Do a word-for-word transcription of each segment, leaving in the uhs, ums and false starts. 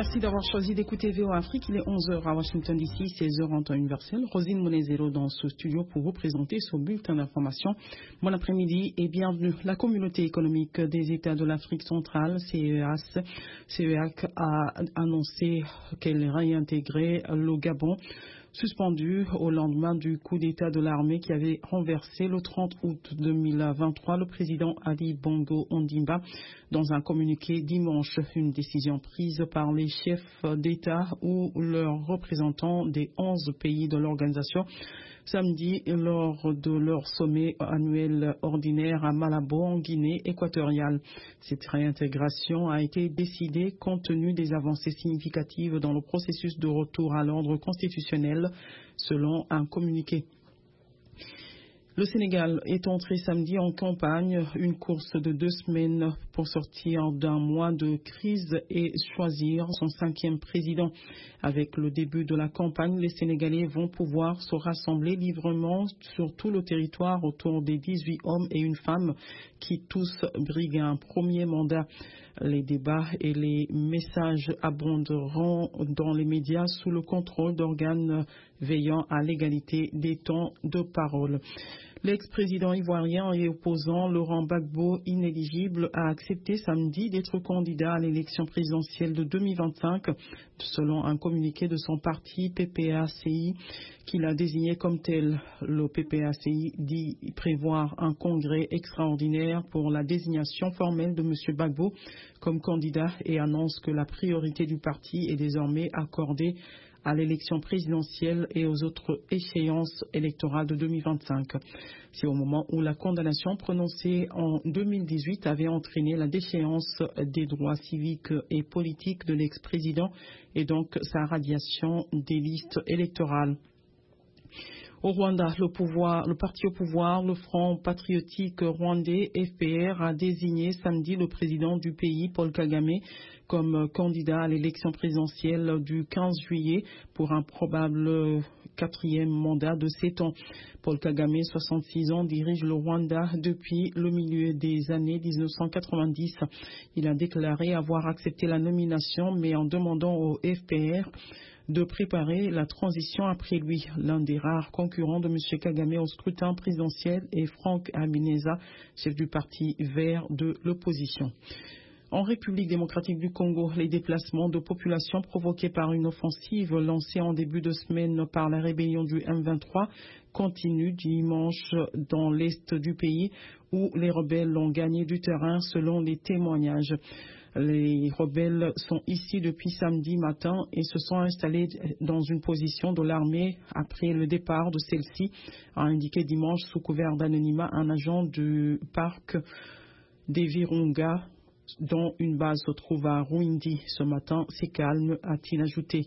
Merci d'avoir choisi d'écouter V O Afrique. Il est onze heures à Washington D C, seize heures en temps universel. Rosine Monezero dans ce studio pour vous présenter ce bulletin d'information. Bon après-midi et bienvenue. La communauté économique des États de l'Afrique centrale, C E A C, C E A C, a annoncé qu'elle réintégrait le Gabon, suspendu au lendemain du coup d'État de l'armée qui avait renversé le trente août deux mille vingt-trois le président Ali Bongo Ondimba. Dans un communiqué dimanche, une décision prise par les chefs d'État ou leurs représentants des onze pays de l'organisation samedi lors de leur sommet annuel ordinaire à Malabo en Guinée équatoriale. Cette réintégration a été décidée compte tenu des avancées significatives dans le processus de retour à l'ordre constitutionnel selon un communiqué. Le Sénégal est entré samedi en campagne, une course de deux semaines pour sortir d'un mois de crise et choisir son cinquième président. Avec le début de la campagne, les Sénégalais vont pouvoir se rassembler librement sur tout le territoire autour des dix-huit hommes et une femme qui tous briguent un premier mandat. Les débats et les messages abonderont dans les médias sous le contrôle d'organes veillant à l'égalité des temps de parole. L'ex-président ivoirien et opposant Laurent Gbagbo, inéligible, a accepté samedi d'être candidat à l'élection présidentielle de deux mille vingt-cinq, selon un communiqué de son parti P P A C I, qu'il a désigné comme tel. Le P P A C I dit prévoir un congrès extraordinaire pour la désignation formelle de M. Gbagbo comme candidat et annonce que la priorité du parti est désormais accordée à l'élection présidentielle et aux autres échéances électorales de deux mille vingt-cinq. C'est au moment où la condamnation prononcée en deux mille dix-huit avait entraîné la déchéance des droits civiques et politiques de l'ex-président et donc sa radiation des listes électorales. Au Rwanda, le, pouvoir, le parti au pouvoir, le Front patriotique rwandais, F P R, a désigné samedi le président du pays, Paul Kagame, comme candidat à l'élection présidentielle du quinze juillet pour un probable quatrième mandat de sept ans. Paul Kagame, soixante-six ans, dirige le Rwanda depuis le milieu des années mille neuf cent quatre-vingt-dix. Il a déclaré avoir accepté la nomination, mais en demandant au F P R de préparer la transition après lui. L'un des rares concurrents de M. Kagame au scrutin présidentiel est Frank Habineza, chef du parti vert de l'opposition. En République démocratique du Congo, les déplacements de population provoqués par une offensive lancée en début de semaine par la rébellion du M vingt-trois continuent dimanche dans l'est du pays où les rebelles ont gagné du terrain selon les témoignages. Les rebelles sont ici depuis samedi matin et se sont installés dans une position de l'armée après le départ de celle-ci, a indiqué dimanche sous couvert d'anonymat un agent du parc des Virunga, dont une base se trouve à Rwindi. Ce matin, c'est calme, a-t-il ajouté.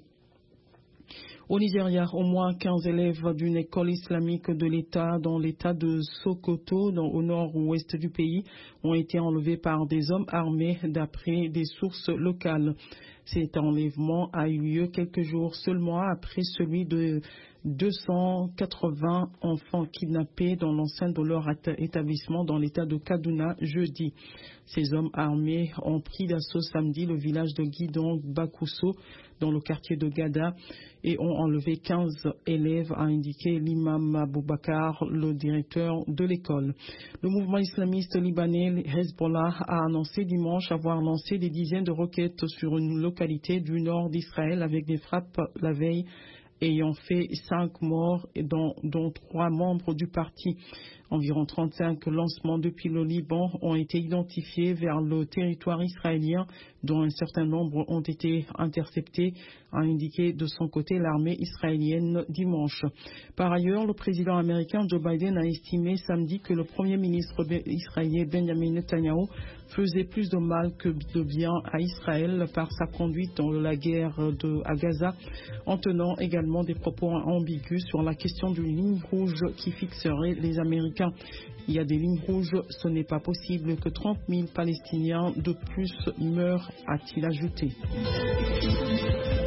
Au Nigeria, au moins quinze élèves d'une école islamique de l'État dans l'État de Sokoto, dans, au nord-ouest du pays, ont été enlevés par des hommes armés d'après des sources locales. Cet enlèvement a eu lieu quelques jours seulement après celui de deux cent quatre-vingts enfants kidnappés dans l'enceinte de leur établissement dans l'État de Kaduna jeudi. Ces hommes armés ont pris d'assaut samedi le village de Guidon Bakuso dans le quartier de Gada et ont enlevé quinze élèves, a indiqué l'imam Aboubakar, le directeur de l'école. Le mouvement islamiste libanais Hezbollah a annoncé dimanche avoir lancé des dizaines de roquettes sur une localité du nord d'Israël avec des frappes la veille ayant fait cinq morts, dont, dont trois membres du parti. Environ trente-cinq lancements depuis le Liban ont été identifiés vers le territoire israélien, dont un certain nombre ont été interceptés, a indiqué de son côté l'armée israélienne dimanche. Par ailleurs, le président américain Joe Biden a estimé samedi que le premier ministre israélien Benjamin Netanyahu faisait plus de mal que de bien à Israël par sa conduite dans la guerre de, à Gaza, en tenant également des propos ambigus sur la question d'une ligne rouge qui fixerait les Américains. Il y a des lignes rouges, ce n'est pas possible que trente mille Palestiniens de plus meurent, a-t-il ajouté.